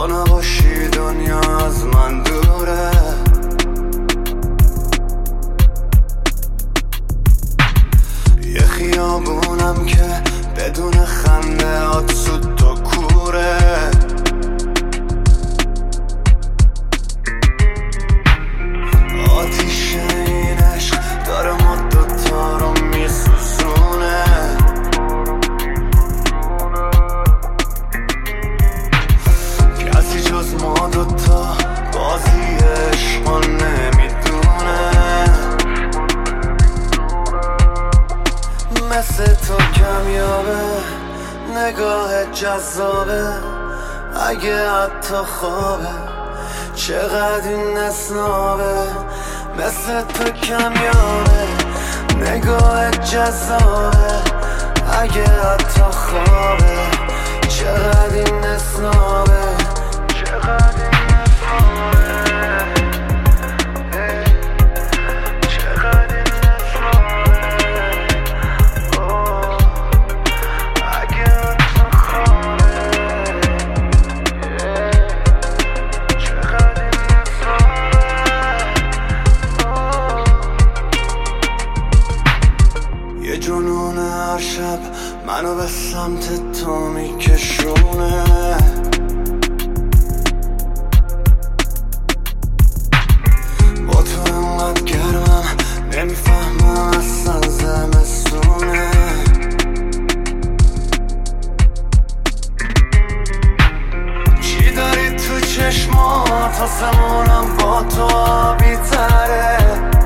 تو نباشی دنیا از من دوره. یه خیابونم که بدون خنده هات سود تا کوره. آتیش این عشق داره ما دوتا رو میسوزونه. کسی جز ما دوتا بازی عشقا نمیدونه. مثل تو کمیابه نگاه جذابه، اگه حتی خوابه چقدر این اسنابه. مثل تو کمیابه نگاه جذابه، اگه حتی خوابه چقدر این اسنابه. چقدر این اسنابه. چقدر این اسنابه. اگه حتی خوابه چقدر این اسنابه. یه جنون هر شب منو به سمت تو میکشونه. با تو انقدر گرمم نمیفهمم اصلا زمستونه. چی داری تو چشمات آسمونم با تو آبی تره.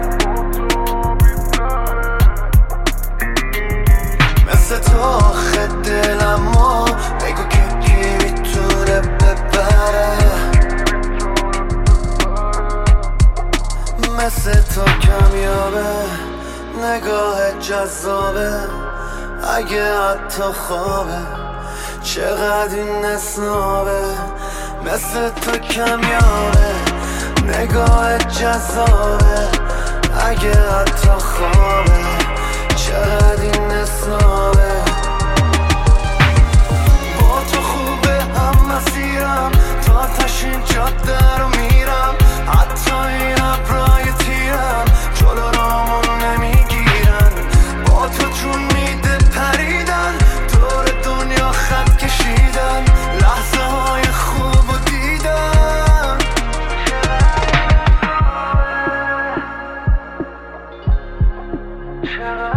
مثل تو آخه دلمو بگو که کی میتونه ببره. مثل تو کمیابه نگاه جذابه، اگه حتی خوابه چقدر این اسنابه. مثل تو کمیابه نگاه جذابه، اگه حتی خوابه چقدر این اسنابه. با تو خوبه هم مسیرم تا تشین جاده رو میرم. حتی این ابرای تیرم جلو رامون نمیگیرن. با تو جون میده پریدن دور دنیا خط کشیدن. لحظه های خوب و دیدن. چقدر